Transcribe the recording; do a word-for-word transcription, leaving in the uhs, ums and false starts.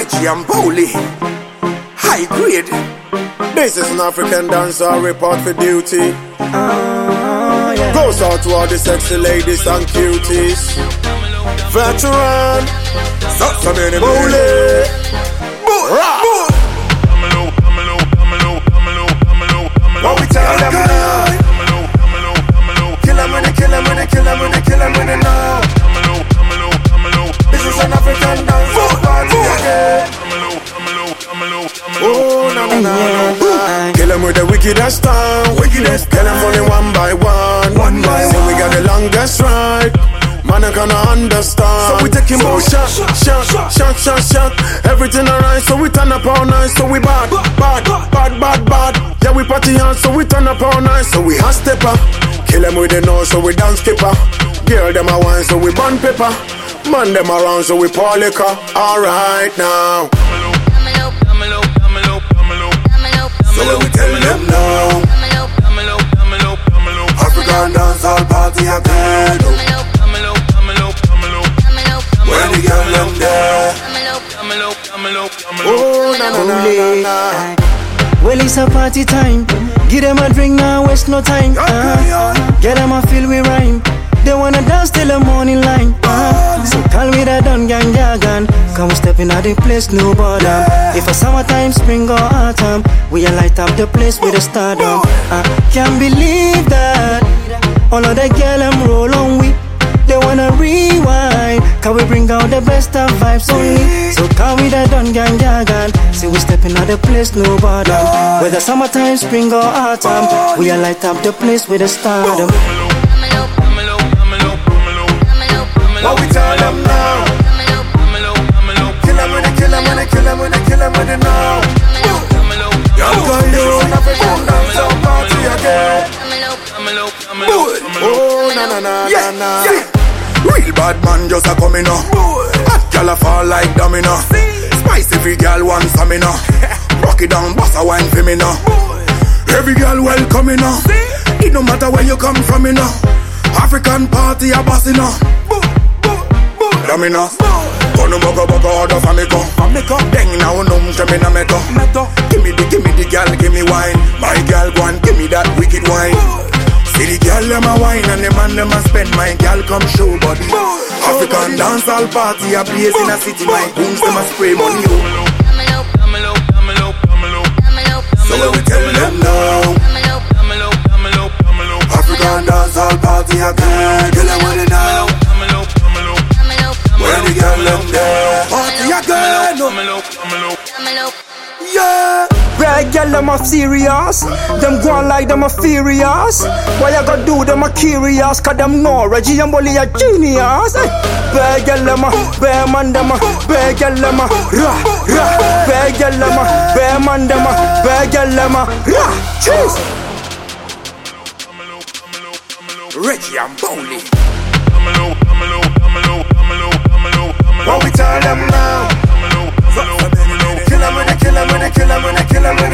Richie and Bowley, high grade. This is an African dancer report for duty. Oh, yeah. Goes out to all the sexy ladies and cuties. Veteran, so many Bowley. What we tell them now? Kill them when they kill them when they kill them when they kill them when they know. This is an African dance party again. Oh, no, no, no, no. Kill them with the wickedest time. Wickedest. Kill them only one by one. One by one. So we got the longest ride. Man, I gonna understand. So we taking more shot, shot, shot, shot, shot. Everything alright, so we turn up all night. So we bad, bad, bad, bad, bad. Yeah, we party hard, so we turn up all night. So we hot stepper. Kill them with the nose, so we dance skipper. Girl them a wine, so we burn pepper. Man them around, so we pour liquor. Alright now. So we tell them now. African dancehall party again. When the girl them there. Oh na na na na. Well, it's a party time. Give them a drink now, waste no time. Uh, get them a feel we rhyme. They wanna dance till the morning line. Uh, so call me the Don Gang Jagan. Come stepping out the place, no bother. If a summertime, spring or autumn, we light up the place with a stardom. I uh, can't believe that all of the girl them roll on we. They wanna rewind, can we bring out the best of vibes only? So come with the Don Gang Jagan. See we stepping out the place, no bother. Whether summertime, spring or autumn, we light up the place with a stardom. What we tell them now? Kill them when they kill them when they kill them when they kill them when they know. Young girl, you an African dancehall party again. Oh na na na na na. Real bad man just a coming up. Hot gal a fall like domino. Spicy every gal wants some inna. Rock it down, boss a wine for me now. Every gal welcome inna. It no matter where you come from inna. African party a boss inna. Domino. Kono boko boko order for me go. Deng now num me na meto. Give me the, give me the gal, give me wine. My gal go and give me that wicked wine. See the girl them a wine and the man them a spend. My girl come show body. African dancehall party a place in a city. My goons them a spray money. So we tell them now. African dancehall party again. Tell them what they know. When the girl them there. Party again. Yeah. Red girl, them a serious. Them go on like them a furious. Why you gotta do them a curious? Cause them know Reggie and Bolly a genius. Bad girl, them a bad man, them a bad girl, them a rah rah. Bad girl, them a bad man, them a bad girl, them a rah. Cheese. Reggie and Bowley. What we tell them now? Kill them when they kill them when they kill them when they kill them when